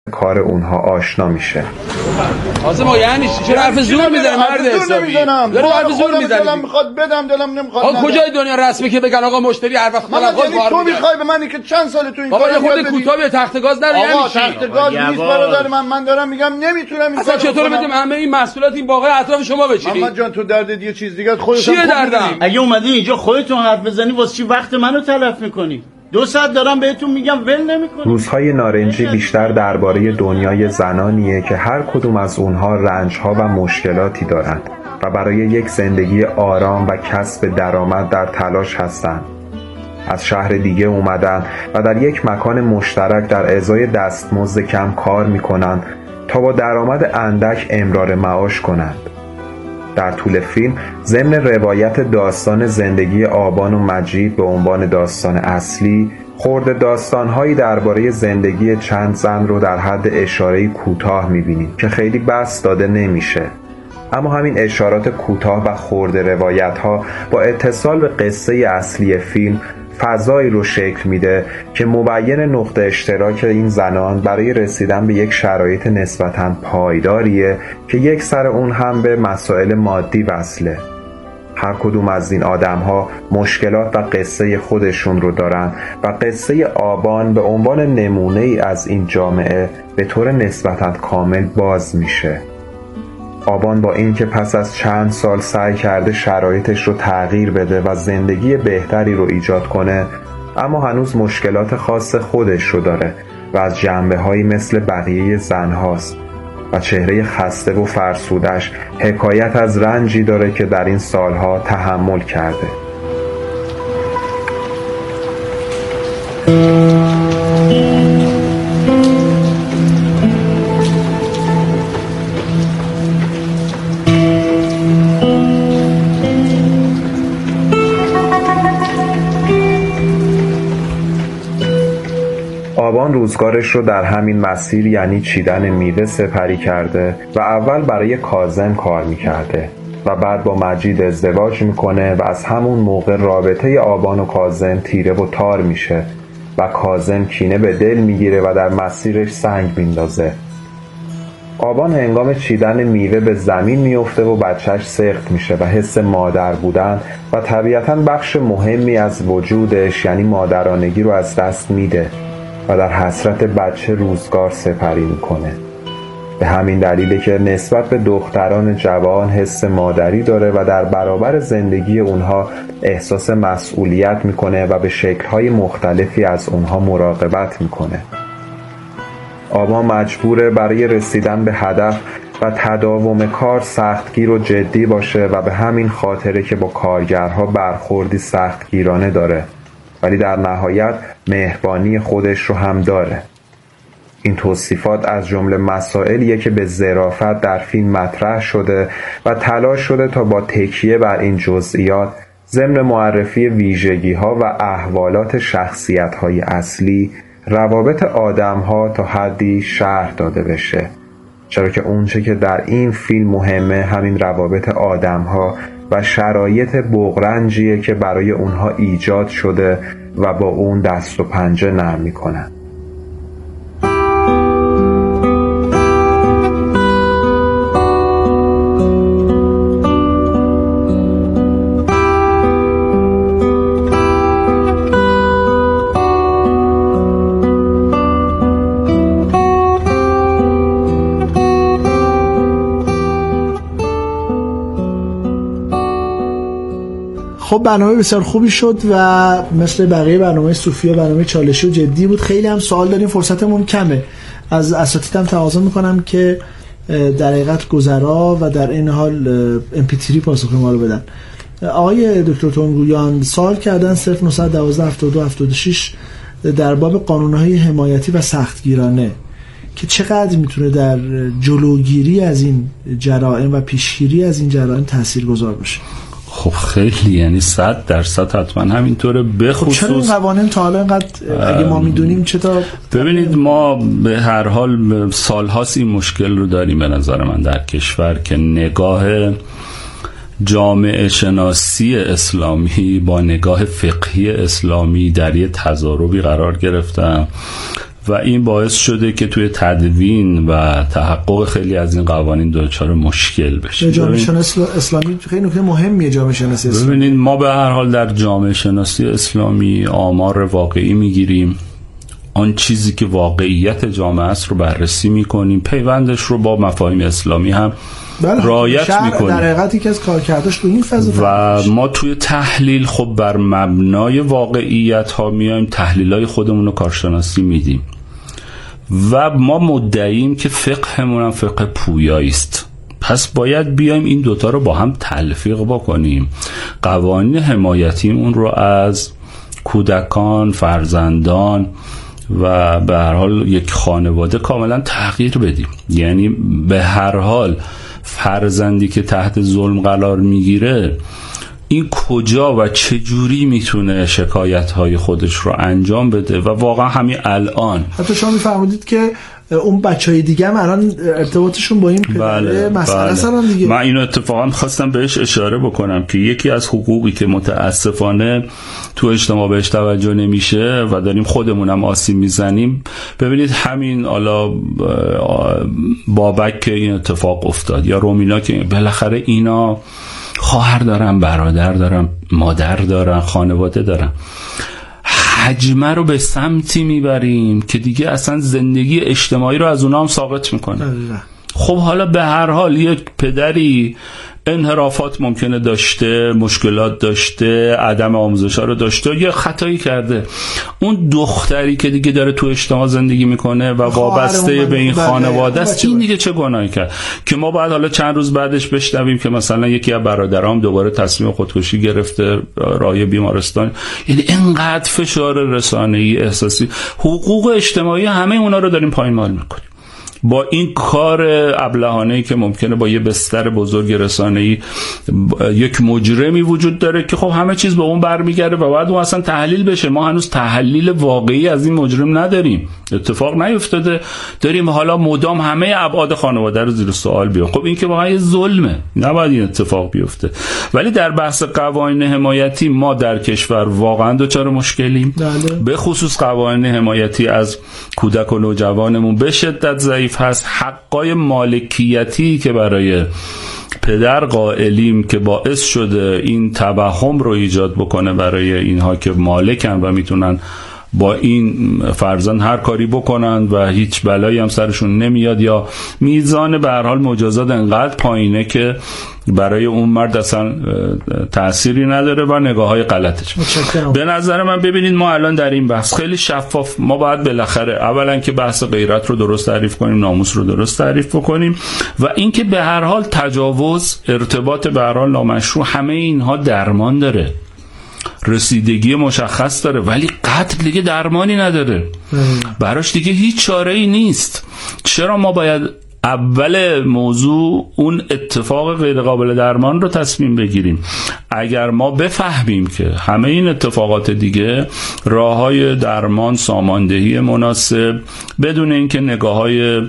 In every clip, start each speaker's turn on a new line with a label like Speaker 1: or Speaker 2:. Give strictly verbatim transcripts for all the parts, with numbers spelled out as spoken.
Speaker 1: کار اونها آشنا میشه.
Speaker 2: آسه ما یعنی چه حرف زور میزنه مرد حسابی؟ داره حرف زور میزنه.
Speaker 3: دلم میخواد بدم دلم نمیخواد.
Speaker 2: آقا کجای دنیا رسمه که بگن آقا مشتری هر وقت
Speaker 3: خلق خود کار تو میخوای به منی که چند سال تو این
Speaker 2: کار میکنی؟ بابا خود کوتاه به تخت گاز نره یعنی چی؟
Speaker 3: آقا تخت گاز نیست برادر من، من دارم میگم نمیتونم این
Speaker 2: اصلا چطور بدیم همه این مسئولیت این باقی اطراف شما بچینی؟
Speaker 3: محمد جان تو دردت یه چیز دیگه خودت
Speaker 2: چیه دردم؟
Speaker 4: اگه اومدی اینجا خودتون حرف بزنی واسه چی وقت منو تلف میکنی؟ دو ساعت دارم بهتون میگم ول نمیکنی.
Speaker 1: روزهای نارنجی بیشتر درباره دنیای زنانیه که هر کدوم از اونها رنجها و مشکلاتی دارند و برای یک زندگی آرام و کسب درآمد در تلاش هستند. از شهر دیگه اومدن و در یک مکان مشترک در ازای دستمزد کم کار میکنن تا با درآمد اندک امرار معاش کنند. در طول فیلم ضمن روایت داستان زندگی آبان و مجید به عنوان داستان اصلی، خرد داستان‌هایی درباره زندگی چند زن رو در حد اشاره‌ای کوتاه می‌بینیم که خیلی بس داده نمیشه. اما همین اشارات کوتاه و خرد روایت‌ها با اتصال به قصه اصلی فیلم فضایی رو شکل میده که مبین نقطه اشتراک این زنان برای رسیدن به یک شرایط نسبتاً پایداریه که یک سر اون هم به مسائل مادی وصله. هر کدوم از این آدم‌ها مشکلات و قصه خودشون رو دارن و قصه آبان به عنوان نمونه‌ای از این جامعه به طور نسبتاً کامل باز میشه. آبان با این که پس از چند سال سعی کرده شرایطش رو تغییر بده و زندگی بهتری رو ایجاد کنه، اما هنوز مشکلات خاص خودش رو داره و از جنبه‌هایی مثل بقیه زن‌هاست و چهره خسته و فرسودش حکایت از رنجی داره که در این سالها تحمل کرده. آبان روزگارش رو در همین مسیر یعنی چیدن میوه سپری کرده و اول برای کاظم کار میکرده و بعد با مجید ازدواج میکنه و از همون موقع رابطه آبان و کاظم تیره و تار میشه و کاظم کینه به دل میگیره و در مسیرش سنگ میندازه. آبان هنگام چیدن میوه به زمین میفته و بچهش سخت میشه و حس مادر بودن و طبیعتاً بخش مهمی از وجودش یعنی مادرانگی رو از دست میده و در حسرت بچه روزگار سپری میکنه. به همین دلیله که نسبت به دختران جوان حس مادری داره و در برابر زندگی اونها احساس مسئولیت میکنه و به شکل‌های مختلفی از اونها مراقبت میکنه. آبان مجبوره برای رسیدن به هدف و تداوم کار سختگیر و جدی باشه و به همین خاطره که با کارگرها برخوردی سختگیرانه داره، ولی در نهایت مهربانی خودش رو هم داره. این توصیفات از جمله مسائلیه که به ظرافت در فیلم مطرح شده و تلاش شده تا با تکیه بر این جزئیات ضمن معرفی ویژگی‌ها و احوالات شخصیت‌های اصلی روابط آدم‌ها تا حدی شرح داده بشه، چرا که اونچه که در این فیلم مهمه همین روابط آدم‌ها و شرایط بغرنجیه که برای اونها ایجاد شده و با اون دست و پنجه نرم میکنن.
Speaker 5: خب برنامه بسیار خوبی شد و مثل بقیه برنامه صوفیا برنامه چالشی و جدی بود. خیلی هم سوال داریم، فرصتمون کمه. از اساتیدم تقاضا میکنم که در حقیقت گذرا و در این حال ام پی تری پاسخ ما رو بدن. آقای دکتر تونگویان سوال کردن صفر نه یک دو هفتاد و دو هفتاد و شش در باب قانونهای حمایتی و سختگیرانه که چقدر میتونه در جلوگیری از این جرائم و پیشگیری از این جرائم تاثیرگذار باشه.
Speaker 6: خب خیلی، یعنی صد درصد حتما همینطوره. به خصوص
Speaker 5: چرا این قوانین تا حالا اینقدر اگه ما میدونیم چطور؟
Speaker 6: ببینید ما به هر حال سالهاست این مشکل رو داریم به نظر من در کشور که نگاه جامعه شناسی اسلامی با نگاه فقهی اسلامی در یه تضاربی قرار گرفتن و این باعث شده که توی تدوین و تحقق خیلی از این قوانین دچار مشکل بشه.
Speaker 5: جامعه شناسی اسلامی خیلی نکته مهمیه. جامعه شناسی اسلامی،
Speaker 6: ببینید ما به هر حال در جامعه شناسی اسلامی آمار واقعی میگیریم، آن چیزی که واقعیت جامعه است رو بررسی میکنیم، پیوندش رو با مفاهیم اسلامی هم
Speaker 5: بله
Speaker 6: رعایت میکنیم.
Speaker 5: در حقیقتی که از کارکردش تو این فاز
Speaker 6: و ما توی تحلیل خب بر مبنای واقعیت ها میایم تحلیل های خودمون رو کارشناسی میدیم و ما مدعیم که فقهمون هم فقه پویایی است. پس باید بیایم این دوتا رو با هم تلفیق بکنیم، قوانین حمایتیمون رو از کودکان، فرزندان و به هر حال یک خانواده کاملا تغییر بدیم. یعنی به هر حال فرزندی که تحت ظلم قرار میگیره این کجا و چه جوری میتونه شکایت‌های خودش رو انجام بده و واقعا همین الان
Speaker 5: حتی شما میفرمودید که اون بچهای دیگه هم الان ارتباطشون با این
Speaker 6: بله،
Speaker 5: مسئله سرن
Speaker 6: بله.
Speaker 5: دیگه.
Speaker 6: من اینو اتفاقا خواستم بهش اشاره بکنم که یکی از حقوقی که متاسفانه تو اجتماع بهش توجه نمیشه و داریم خودمونم آسیب میزنیم، ببینید همین حالا بابک که این اتفاق افتاد یا رومینا که بالاخره اینا خواهر دارن، برادر دارن، مادر دارن، خانواده دارن، حجمه رو به سمتی میبریم که دیگه اصلا زندگی اجتماعی رو از اونا هم ساقط میکنه. خب حالا به هر حال یک پدری انحرافات ممکنه داشته، مشکلات داشته، عدم آموزش ها رو داشته، یه خطایی کرده، اون دختری که دیگه داره تو اجتماع زندگی میکنه و وابسته به این خانواده است، این دیگه چه گناهی کرد که ما بعد حالا چند روز بعدش بشنویم که مثلا یکی از برادرام دوباره تصمیم خودکشی گرفته، رای بیمارستان. یعنی اینقدر فشار رسانه‌ای، احساسی، حقوق اجتماعی همه اونا رو داریم پایمال میکنیم با این کار ابلهانه‌ای که ممکنه با یه بستر بزرگ رسانه‌ای یک مجرمی وجود داره که خب همه چیز به اون برمیگرده و بعد اون اصلا تحلیل بشه. ما هنوز تحلیل واقعی از این مجرم نداریم، اتفاق نیفتاده، داریم حالا مدام همه ابعاد خانواده رو زیر سوال بیاریم. خب این که واقعا یه ظلمه، نباید این اتفاق بیفته. ولی در بحث قوانین حمایتی ما در کشور واقعا دچار مشکلیم، به خصوص قوانین حمایتی از کودک و نوجوانمون به شدت ضعیف هست. حقای مالکیتی که برای پدر قائلیم که باعث شده این توهم رو ایجاد بکنه برای اینها که مالکن و میتونن با این فرزند هر کاری بکنن و هیچ بلایی هم سرشون نمیاد، یا میزان به هر حال مجازات انقدر پایینه که برای اون مرد اصلا تأثیری نداره و نگاه های غلطش. به نظر من ببینید ما الان در این بحث خیلی شفاف، ما باید بالاخره اولا که بحث غیرت رو درست تعریف کنیم، ناموس رو درست تعریف بکنیم و اینکه به هر حال تجاوز، ارتباط به هر حال نامشروع، همه اینها درمان داره، رسیدگی مشخص داره، ولی قتل دیگه درمانی نداره، براش دیگه هیچ چاره‌ای نیست. چرا ما باید اول موضوع اون اتفاق غیر قابل درمان رو تصمیم بگیریم؟ اگر ما بفهمیم که همه این اتفاقات دیگه راه‌های درمان، ساماندهی مناسب، بدون اینکه نگاه‌های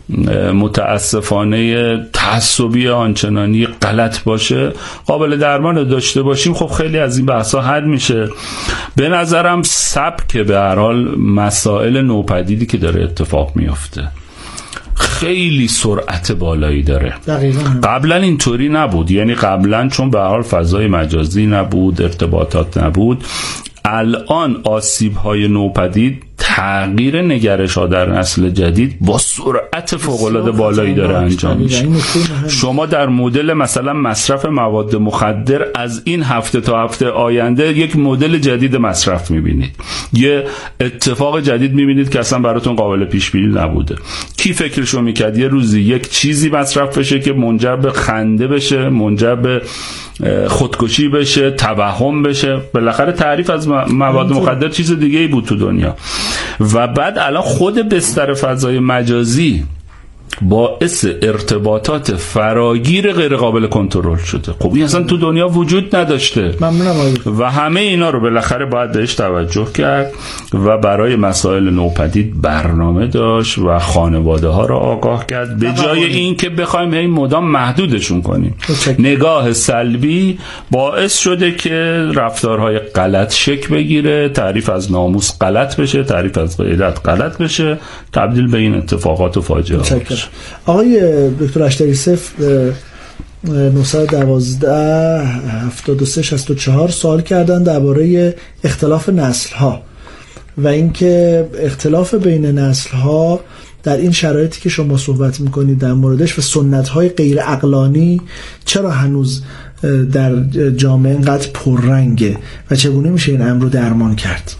Speaker 6: متاسفانه تعصبی آنچنانی غلط باشه، قابل درمان داشته باشیم، خب خیلی از این بحثا حل میشه. به نظرم سبک به هر حال مسائل نوپدیدی که داره اتفاق میفته خیلی سرعت بالایی داره. دقیقاً. قبلا اینطوری نبود، یعنی قبلا چون به هر حال فضای مجازی نبود، ارتباطات نبود، الان آسیب‌های نوپدید، تغییر نگرش ها در نسل جدید با سرعت فوق‌العاده بالایی داره انجام میشه. شما در مدل مثلا مصرف مواد مخدر از این هفته تا هفته آینده یک مدل جدید مصرف میبینید، یه اتفاق جدید میبینید که اصلا براتون قابل پیش بینی نبوده. کی فکرشو میکرد یه روزی یک چیزی مصرف بشه که منجر به خنده بشه، منجر به خودکشی بشه، توهم بشه؟ بالاخره تعریف از مواد مخدر چیز دیگه ای بود تو دنیا. و بعد الان خود بستر فضای مجازی باعث ارتباطات فراگیر غیر قابل کنترل شده. خب این اصلا تو دنیا وجود نداشته.
Speaker 5: ممنونم
Speaker 6: و همه اینا رو بالاخره باید بهش توجه کرد و برای مسائل نوپدید برنامه داشت و خانواده ها رو آگاه کرد، به جای این که بخوایم هی مدام محدودشون کنیم. نگاه سلبی باعث شده که رفتارهای غلط شکل بگیره، تعریف از ناموس غلط بشه، تعریف از غیرت غلط بشه، تبدیل به این اتفاقات و فاجعه بشه.
Speaker 5: آقای دکتر اشتری صفر نهصد و دوازده هفتاد و سه شصت و چهار سوال کردن درباره اختلاف نسل ها و اینکه اختلاف بین نسل ها در این شرایطی که شما صحبت میکنید در موردش و سنت های غیر عقلانی چرا هنوز در جامعه اینقدر پررنگه و چگونه میشه این امر رو درمان کرد؟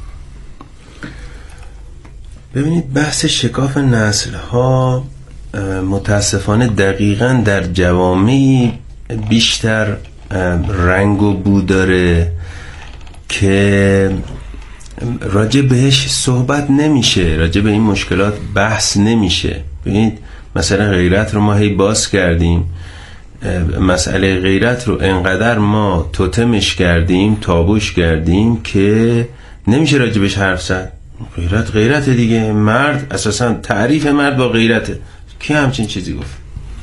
Speaker 7: ببینید بحث شکاف نسل ها متاسفانه دقیقاً در جوامعی بیشتر رنگ و بو داره که راجع بهش صحبت نمیشه، راجع به این مشکلات بحث نمیشه. ببینید مثلا غیرت رو ما هی باز کردیم، مسئله غیرت رو انقدر ما توتمش کردیم، تابوش کردیم که نمیشه راجع بهش حرف زد. غیرت غیرت دیگه، مرد اساسا تعریف مرد با غیرته، کی همچین چیزی گفت؟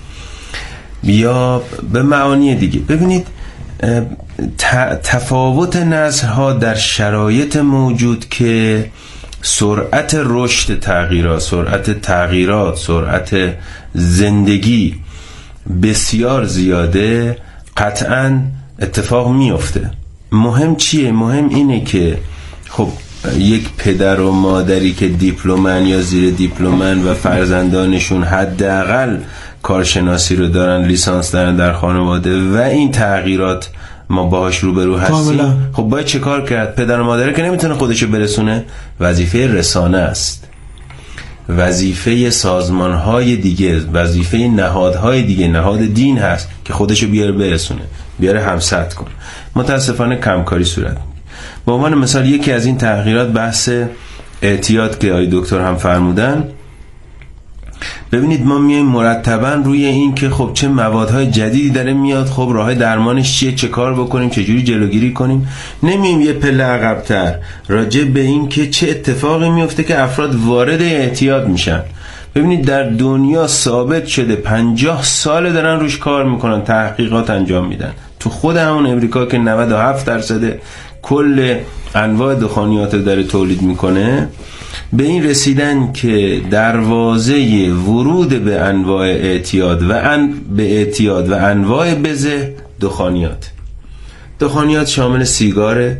Speaker 7: بیا به معانی دیگه. ببینید تفاوت نسل ها در شرایط موجود که سرعت رشد تغییرات، سرعت تغییرات، سرعت زندگی بسیار زیاده، قطعاً اتفاق میفته. مهم چیه؟ مهم اینه که خب یک پدر و مادری که دیپلمن یا زیر دیپلمن و فرزندانشون حداقل کارشناسی رو دارن، لیسانس دارن در خانواده و این تغییرات ما باهاش روبرو هستیم، خب باید چه کار کرد؟ پدر و مادر که نمیتونه خودشو برسونه، وظیفه رسانه است، وظیفه سازمانهای دیگه، وظیفه نهادهای دیگه، نهاد دین هست که خودشو بیاره برسونه، بیاره همسط کن. متاسفانه کمکاری صورت میگیره. به عنوان مثال یکی از این تغییرات بحث اعتیاد که آقای دکتر هم فرمودن. ببینید ما میایم مرتبا روی این که خب چه موادهای جدیدی داره میاد، خب راههای درمانش چیه، چه کار بکنیم، چه جوری جلوگیری کنیم. نمیایم یه پله عقب‌تر راجع به این که چه اتفاقی میفته که افراد وارد اعتیاد میشن. ببینید در دنیا ثابت شده پنجاه سال دارن روش کار میکنن، تحقیقات انجام میدن. تو خود همون امریکا که نود و هفت درصد کل انواع دخانیات داره تولید میکنه، به این رسیدن که دروازه ورود به انواع اعتیاد و ان به اعتیاد و انواع بزه دخانیات. دخانیات شامل سیگار،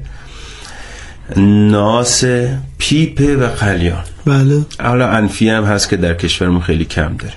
Speaker 7: ناس، پیپ و قلیان.
Speaker 5: بله.
Speaker 7: حالا انفی هم هست که در کشورمون خیلی کم داریم.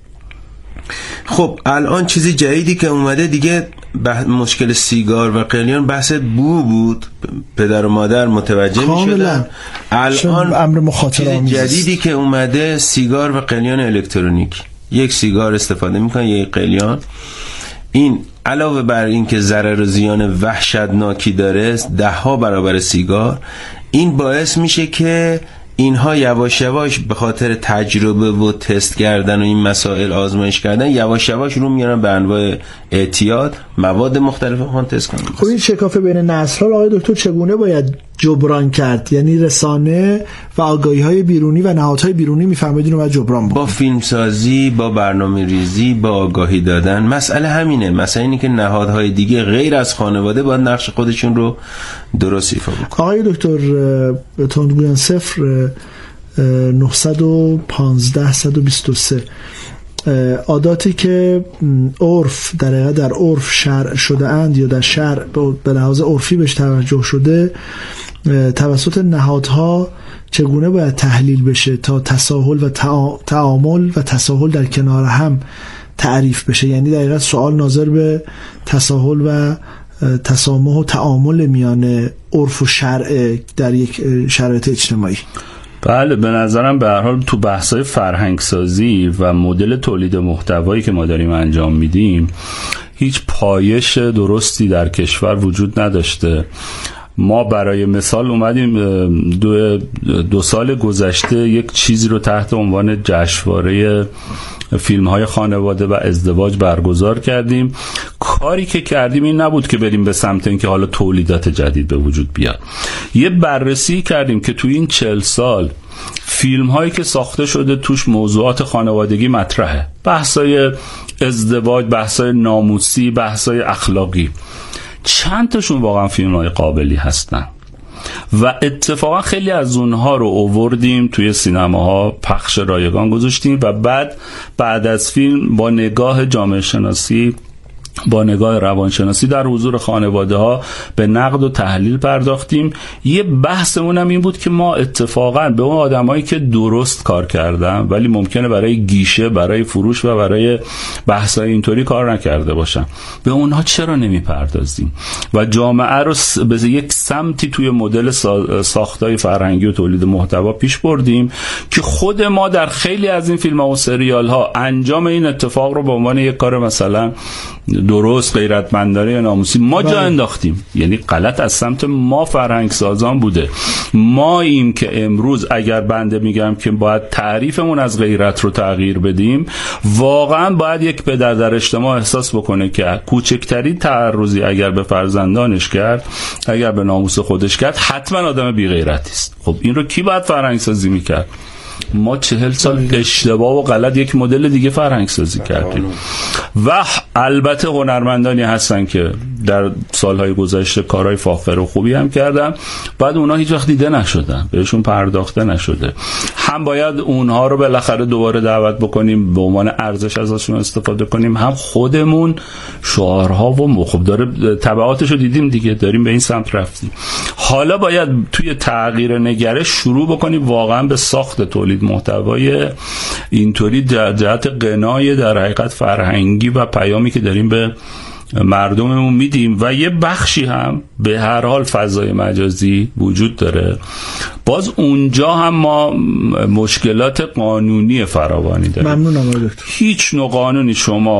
Speaker 7: خب الان چیزی جدیدی که اومده دیگه مشکل سیگار و قلیان بحث بو بود، پدر و مادر متوجه می شدن. الان
Speaker 5: امر مخاطره
Speaker 7: چیز جدیدی که اومده سیگار و قلیان الکترونیک. یک سیگار استفاده میکنن، یک قلیان. این علاوه بر این که ضرر و زیان وحشتناکی داره، ده ها برابر سیگار، این باعث میشه که اینها یواش یواش به خاطر تجربه و تست کردن و این مسائل آزمایش کردن یواش یواش رو میارن به انواع اعتیاد، مواد مختلف خون تست کنن.
Speaker 5: خب این شکاف بین نسل‌ها آقای دکتر چگونه باید جبران کرد؟ یعنی رسانه و آگاهی‌های بیرونی و نهادهای بیرونی میفرمایید اینو باید جبران بکنه.
Speaker 7: با فیلمسازی، با برنامه‌ریزی، با آگاهی دادن. مسئله همینه. مسئله اینه که نهادهای دیگه غیر از خانواده باید نقش خودشون رو درست ایفا بکنن.
Speaker 5: آقای دکتر تندگویان صفر نهصد و پانزده صد و بیست و سه عاداتی که عرف در حقیقت در عرف شرع شده اند یا در شرع به لحاظ عرفی بهش توجه شده، توسط نهادها چگونه باید تحلیل بشه تا تساهل و تعامل و تساهل در کنار هم تعریف بشه؟ یعنی در حقیقت سوال ناظر به تساهل و تسامح و تعامل میان عرف و شرع در یک شرایط اجتماعی.
Speaker 6: بله، به نظرم به هر حال تو بحث‌های فرهنگسازی و مدل تولید محتوایی که ما داریم انجام میدیم هیچ پایش درستی در کشور وجود نداشته ما برای مثال اومدیم دو, دو سال گذشته یک چیزی رو تحت عنوان جشنواره فیلم های خانواده و ازدواج برگزار کردیم. کاری که کردیم این نبود که بریم به سمت اینکه حالا تولیدات جدید به وجود بیاد. یه بررسی کردیم که تو این چهل سال فیلم هایی که ساخته شده توش موضوعات خانوادگی مطرحه، بحثای ازدواج، بحثای ناموسی، بحثای اخلاقی، چند تاشون واقعا فیلم های قابلی هستن و اتفاقا خیلی از اونها رو آوردیم توی سینماها پخش رایگان گذاشتیم و بعد بعد از فیلم با نگاه جامعه شناسی، با نگاه روانشناسی در حضور خانواده ها به نقد و تحلیل پرداختیم. یه بحثمون هم این بود که ما اتفاقا به اون آدمایی که درست کار کردن ولی ممکنه برای گیشه، برای فروش و برای بحثای اینطوری کار نکرده باشن، به اونها چرا نمیپردازیم و جامعه رو به یک سمتی توی مدل ساختای فرهنگی و تولید محتوا پیش بردیم که خود ما در خیلی از این فیلم‌ها و سریال‌ها انجام این اتفاق رو به عنوان یک کار مثلا درست، غیرتمندانه یا ناموسی ما جا انداختیم. یعنی غلط از سمت ما فرهنگ سازان بوده. ما ایم که امروز اگر بنده میگم که باید تعریفمون از غیرت رو تغییر بدیم، واقعا باید یک پدر در اجتماع احساس بکنه که کوچکترین تعرضی اگر به فرزندانش کرد، اگر به ناموس خودش کرد، حتما آدم بی غیرتی است. خب این رو کی باید فرهنگ سازی میکرد؟ ما چهل سال اشتباه و غلط یک مدل دیگه فرهنگ سازی کردیم و البته هنرمندانی هستن که در سالهای گذشته کارهای فاخر و خوبی هم کردن، بعد اونها هیچ وقت دیده نشدن، بهشون پرداخته نشده. هم باید اونها رو بالاخره دوباره دعوت بکنیم، به عنوان ارزش ازشون استفاده کنیم، هم خودمون شعارها و خب داره تبعاتش رو دیدیم دیگه، داریم به این سمت رفتیم. حالا باید توی تغییر نگرش شروع بکنیم واقعا به ساخت تولید محتوای اینطوری جهت قنای در حقیقت فرهنگی و پیامی که داریم به مردممون میدیم. و یه بخشی هم به هر حال فضای مجازی وجود داره، باز اونجا هم ما مشکلات قانونی فراوانی داریم.
Speaker 5: ممنونم دکتر.
Speaker 6: هیچ نوع قانونی شما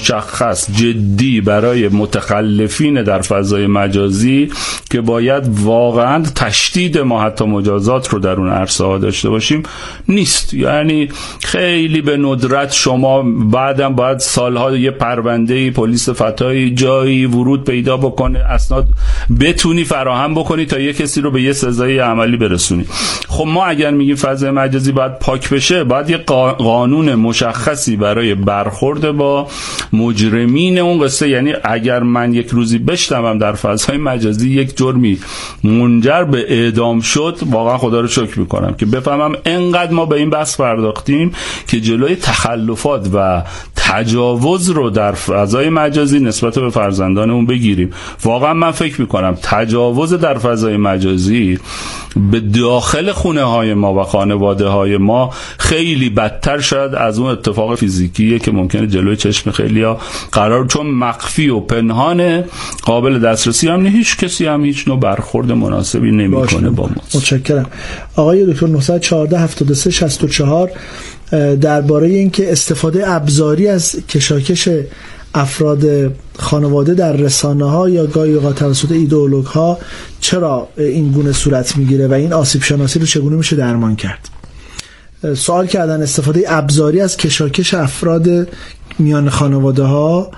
Speaker 6: مشخص جدی برای متخلفین در فضای مجازی که باید واقعا تشدید ما حتی مجازات رو در اون عرصه ها داشته باشیم نیست. یعنی خیلی به ندرت شما بعدم باید سالها یه پرونده پلیس فتایی جایی ورود پیدا بکنه، اسناد بتونی فراهم بکنی تا یه کسی رو به یه سزای عملی برسونی. خب ما اگر میگیم فضای مجازی باید پاک بشه، باید یه قانون مشخصی برای برخورد با مجرمین اون قصه. یعنی اگر من یک روزی بشنوم در فضای مجازی یک جرمی منجر به اعدام شد، واقعا خدا رو شکر میکنم که بفهمم انقدر ما به این بحث پرداختیم که جلوی تخلفات و تجاوز رو در فضای مجازی نسبت به فرزندانمون بگیریم. واقعا من فکر میکنم تجاوز در فضای مجازی به داخل خونه های ما و خانواده های ما خیلی بدتر شد از اون اتفاق فیزیکیه که ممکنه جلوی چشم خیلی ها قرار، چون مخفی و پنهانه، قابل دسترسی هم نه، هیچ کسی هم هیچ نوع برخورد مناسبی نمیکنه با ما.
Speaker 5: متشکرم. آقای دکتر نه یک چهار هفت سه شش چهار درباره اینکه استفاده ابزاری از کشاکش افراد خانواده در رسانه ها یا گاهی اوقات توسط ایدئولوگ ها چرا این گونه صورت میگیره و این آسیب شناسی رو چگونه میشه درمان کرد. سوال کردن استفاده ابزاری از کشاکش افراد میان خانواده ها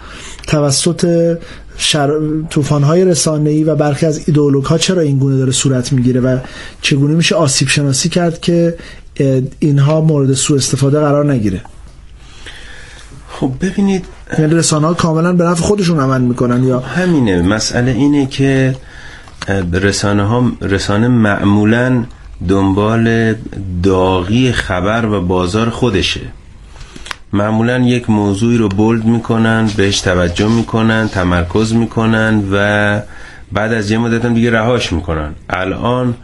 Speaker 5: توسط شر... طوفان‌های رسانه‌ای و برخی از ایدئولوگ‌ها چرا این گونه داره صورت میگیره و چگونه میشه آسیب شناسی کرد که اینها مورد سوء استفاده قرار نگیره.
Speaker 7: خب ببینید،
Speaker 5: یعنی رسانه‌ها کاملا به نفع خودشون عمل میکنن یا
Speaker 7: همینه؟ مسئله اینه که رسانه ها رسانه معمولا دنبال داغی خبر و بازار خودشه. معمولا یک موضوعی رو بولد میکنن، بهش توجه میکنن، تمرکز میکنن و بعد از یه مدت هم دیگه رهاش میکنن. الان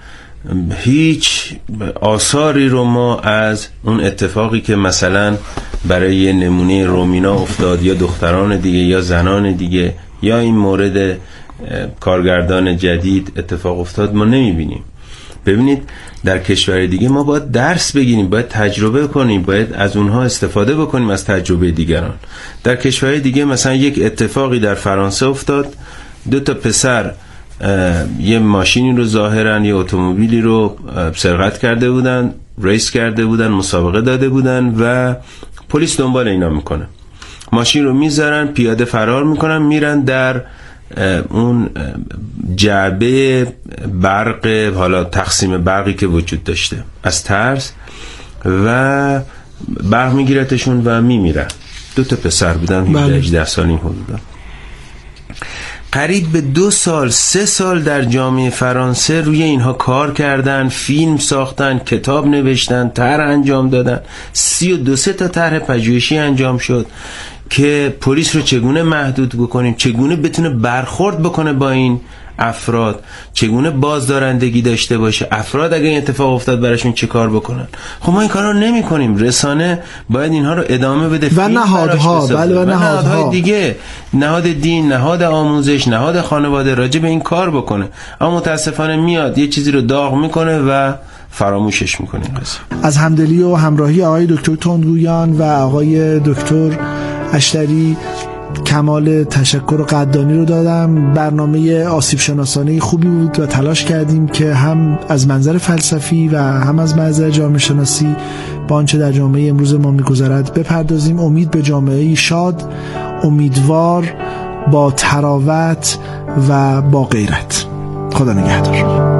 Speaker 7: هیچ آثاری رو ما از اون اتفاقی که مثلا برای نمونه رومینا افتاد یا دختران دیگه یا زنان دیگه یا این مورد کارگردان جدید اتفاق افتاد ما نمیبینیم. ببینید در کشور دیگه ما باید درس بگیریم، باید تجربه کنیم، باید از اونها استفاده بکنیم از تجربه دیگران. در کشور دیگه مثلا یک اتفاقی در فرانسه افتاد، دو تا پسر یه ماشینی رو ظاهرا یه اتومبیلی رو سرقت کرده بودن، ریس کرده بودن، مسابقه داده بودن و پلیس دنبال اینا میکنه. ماشین رو میذارن، پیاده فرار میکنن، میرن در اون جعبه برق، حالا تقسیم برقی که وجود داشته، از ترس و برق میگیرتشون و میمیرن. دو تا پسر بودن، هجده هجده سال این حدودا. قریب به دو سال سه سال در جامعه فرانسه روی اینها کار کردن، فیلم ساختن، کتاب نوشتن، طرح انجام دادن. سی و دو سه تا طرح پژوهشی انجام شد که پلیس رو چگونه محدود بکنیم، چگونه بتونه برخورد بکنه با این افراد، چگونه بازدارندگی داشته باشه، افراد اگه این اتفاق افتاد براشون چه کار بکنن. خب ما این کارا رو نمی کنیم. رسانه باید اینها رو ادامه بده
Speaker 5: و نهادها، بله و نهادهای
Speaker 7: دیگه، نهاد دین، نهاد آموزش، نهاد خانواده راجع به این کار بکنه. اما متاسفانه میاد یه چیزی رو داغ میکنه و فراموشش میکنه.
Speaker 5: از همدلی و همراهی آقای دکتر تندگویان و آقای دکتر اشتری کمال تشکر و قدردانی رو دادم. برنامه آسیب شناسانه خوبی بود و تلاش کردیم که هم از منظر فلسفی و هم از منظر جامعه شناسی با آنچه در جامعه امروز ما می‌گذرد بپردازیم. امید به جامعه شاد، امیدوار، با تراوت و با غیرت. خدا نگهدار.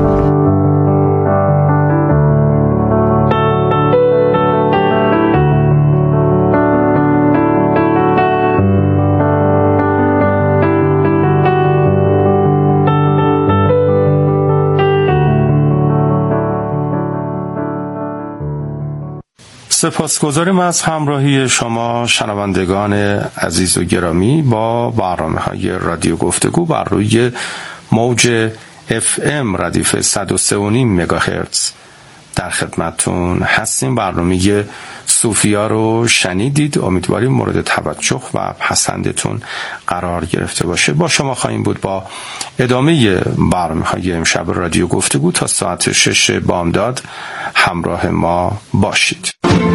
Speaker 1: سپاسگزاریم از همراهی شما شنوندگان عزیز و گرامی با برنامه‌های رادیو گفتگو بر روی موج اف ام ردیف صد و سه و نیم مگاهرتز. در خدمتون هستیم. برنامه صوفیا رو شنیدید. امیدواریم مورد توجه و پسندتون قرار گرفته باشه. با شما خواهیم بود با ادامه برنامه‌های امشب رادیو گفتگو تا ساعت شش بامداد. همراه ما باشید.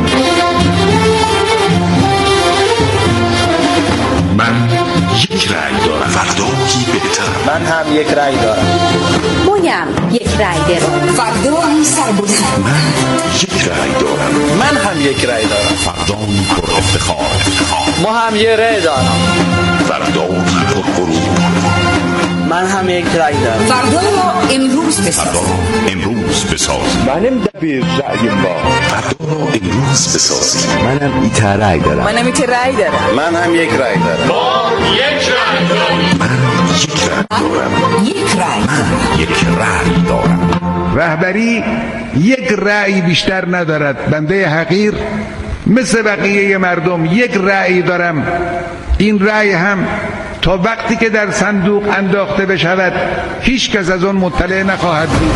Speaker 8: من یک رأی دارم، فردایی بهتر.
Speaker 9: من هم یک رأی دارم.
Speaker 10: مویم یک رأی دارم،
Speaker 8: فردایی سربلند. من یک رأی دارم.
Speaker 9: من هم یک رأی دارم،
Speaker 8: فردایی پر افتخار.
Speaker 9: ما هم یک رأی دارم،
Speaker 8: فردایی پر غرور.
Speaker 9: من هم یک رأی دارم.
Speaker 10: فردا را امروز بساز.
Speaker 8: فردا را امروز بساز.
Speaker 3: منم دبیر رأی ما.
Speaker 8: فردا را امروز بساز.
Speaker 9: منم ایت رأی دارم.
Speaker 10: منم ایت رأی دارم.
Speaker 3: من هم یک رأی دارم.
Speaker 8: ما یک رأی داریم. من یک رأی دارم.
Speaker 10: یک رأی.
Speaker 8: من یک رأی دارم.
Speaker 11: رهبری یک رأی بیشتر ندارد. بنده حقیر مثل بقیه مردم یک رأی دارم. این رأی هم تا وقتی که در صندوق انداخته بشود هیچ کس از آن مطلع نخواهد بود.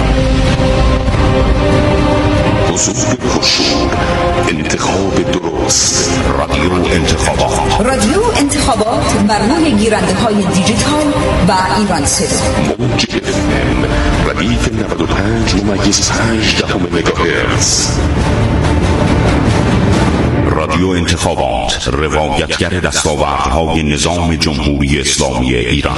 Speaker 8: حضور پرشور، انتخاب درست، رادیو انتخابات.
Speaker 10: رادیو انتخابات بر روی گیرنده های دیجیتال و ایران صدا.
Speaker 8: موج اف ام ردیف نود و پنج ممیز پنج دهم مگاهرتز. رادیو انتخابات، روایتگر دستاوردهای نظام جمهوری اسلامی ایران.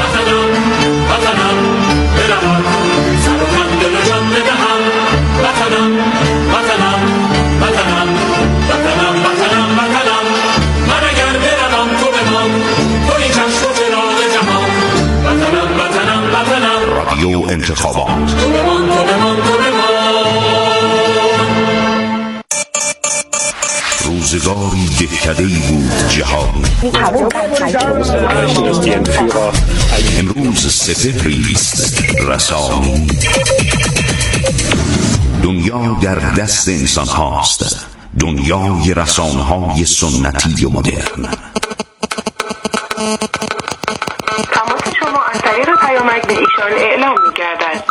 Speaker 8: رادیو انتخابات. روزگاری دهکده‌ای بود جهانی. امروز سپهری است رسانی. دنیا در دست انسان هاست، دنیای رسانه های سنتی و مدرن.
Speaker 12: تماس شما از طریق پیامک به ایشان اعلام می‌گردد.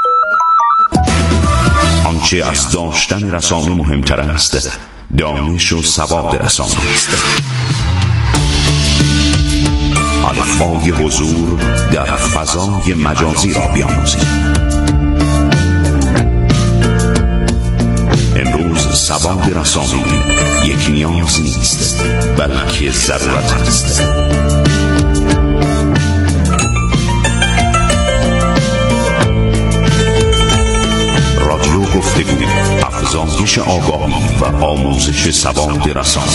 Speaker 8: آنچه از داشتن رسانه مهمتر است، دانش و سواد رسانه است. الفای حضور در فضای مجازی را بیاموزید. امروز سواد رسانه‌ای یک نیاز نیست، بلکه ضرورت است. گفتگو، افزایش آگاهی و آموزش سواد رسانه‌ای.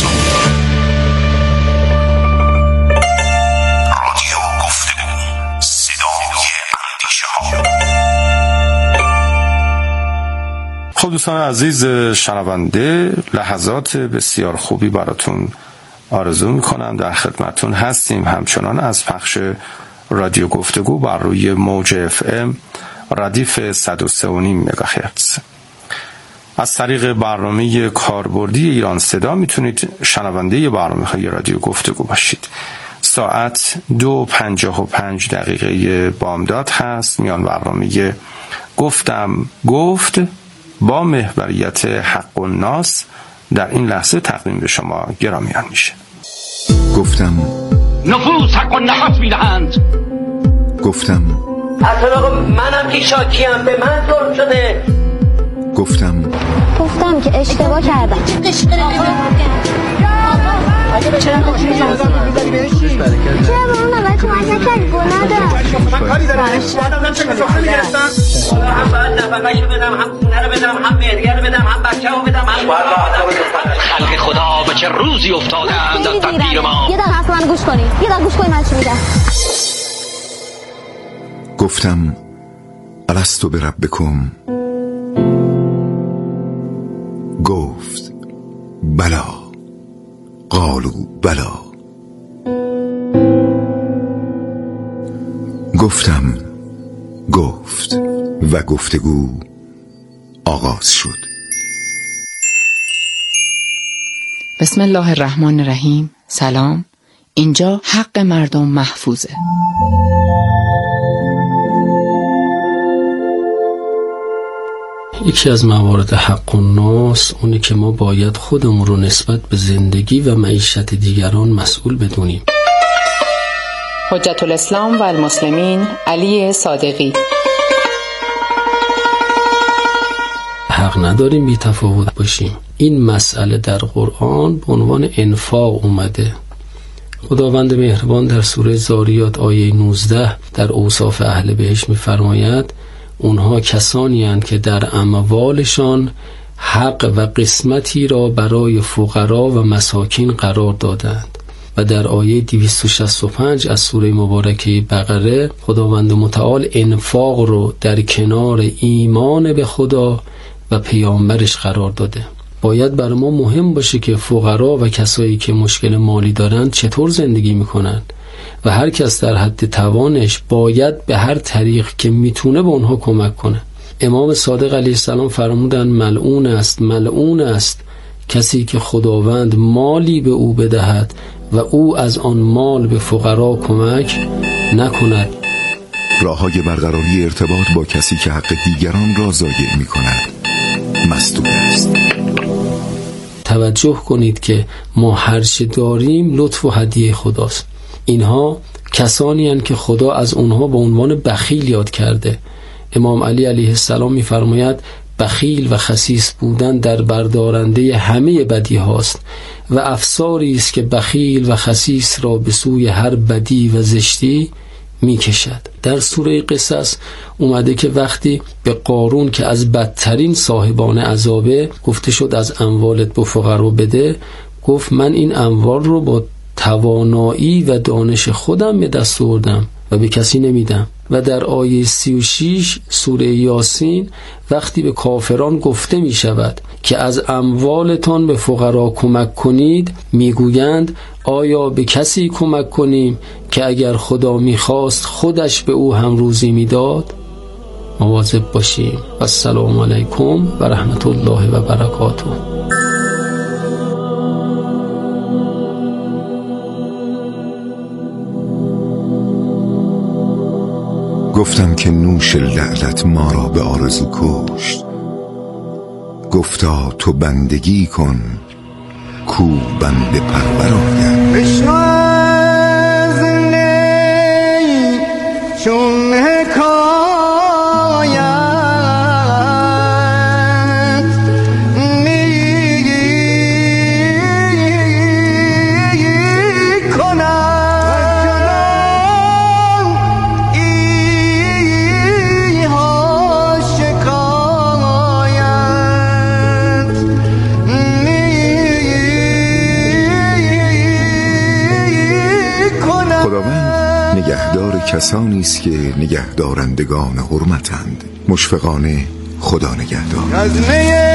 Speaker 8: رادیو گفتگو، صدای اندیشه‌ها.
Speaker 13: خب دوستان عزیز شنونده، لحظات بسیار خوبی براتون آرزو میکنم. در خدمتون هستیم همچنان از پخش رادیو گفتگو بر روی موج اف ام ردیف صد و سه و نیم مگاهرتز. از طریق برنامه کاربردی ایران صدا میتونید شنونده برنامه‌های رادیو گفتگو باشید. ساعت دو پنجاه و پنج دقیقه بامداد هست. میان برنامه گفتم گفت با محوریت حق الناس در این لحظه تقدیم به شما گرامیان میشه.
Speaker 14: گفتم
Speaker 15: نفوس حق و نفس میدهند.
Speaker 14: گفتم
Speaker 16: اصلا منم که شاکیم، به من ظلم شده.
Speaker 14: گفتم
Speaker 17: گفتم که اشتباه کردم. چرا با اون اول کمک نکردی؟ گناه دارم. من کاری دارم. من چه مسافه میگرفتم؟ هم باید نفقه‌شو بدم، هم خونه رو بدم، هم مهریه رو بدم، هم بچه رو بدم، هم
Speaker 15: خلق خدا به چه روزی افتادند از تقدیر ما.
Speaker 17: یه دقیقه حرف من گوش کنی. یه دقیقه گوش کنی من چی میگم.
Speaker 14: گفتم الستو بربکم. گفت بلا. قالوا بلا. گفتم گفت و گفتگو آغاز شد.
Speaker 18: بسم الله الرحمن الرحیم. سلام. اینجا حق مردم محفوظه.
Speaker 19: یکی از موارد حق الناس اونه که ما باید خودمون رو نسبت به زندگی و معیشت دیگران مسئول بدونیم.
Speaker 18: حجت الاسلام و المسلمین علی صادقی.
Speaker 19: حق نداریم بی تفاوت باشیم. این مسئله در قرآن به عنوان انفاق اومده. خداوند مهربان در سوره زاریات آیه نوزده در اوصاف اهل بهشت می‌فرماید اونها کسانی هستند که در اموالشان حق و قسمتی را برای فقرا و مساکین قرار دادند. و در آیه دویست و شصت و پنج از سوره مبارکه بقره خداوند متعال انفاق رو در کنار ایمان به خدا و پیامبرش قرار داده. باید برای ما مهم باشه که فقرا و کسایی که مشکل مالی دارند چطور زندگی میکنن و هر کس در حد توانش باید به هر طریق که میتونه به اونها کمک کنه. امام صادق علیه السلام فرمودن ملعون است ملعون است کسی که خداوند مالی به او بدهد و او از آن مال به فقرا کمک نکند.
Speaker 14: راه‌های برقراری ارتباط با کسی که حق دیگران را ضایع می‌کند مسدود است.
Speaker 19: توجه کنید که ما هر چه داریم لطف و هدیه خداست. اینها کسانی هستند که خدا از اونها به عنوان بخیل یاد کرده. امام علی علیه السلام می‌فرماید بخیل و خسیس بودن در بردارنده همه بدی هاست و افساری است که بخیل و خسیس را به سوی هر بدی و زشتی می کشد. در سوره قصص اومده که وقتی به قارون که از بدترین صاحبان عذابه گفته شد از اموالت به فقرا بده، گفت من این اموال رو با توانایی و دانش خودم به دست آوردم و به کسی نمیدم. و در آیه سی و شش سوره یاسین وقتی به کافران گفته می شود که از اموالتان به فقرا کمک کنید میگویند آیا به کسی کمک کنیم که اگر خدا میخواست خودش به او هم روزی میداد؟ مواظب باشیم. السلام علیکم و رحمت الله و برکاته.
Speaker 14: گفتم که نوش لعلت ما را به آرزو کشت. گفتا تو بندگی کن کو بنده پرور آید. بشنو از نی چون حکایت خداوند نگهدار کسانی است که نگهدارندگان حرمتند. مشفقانه خدا نگهدار.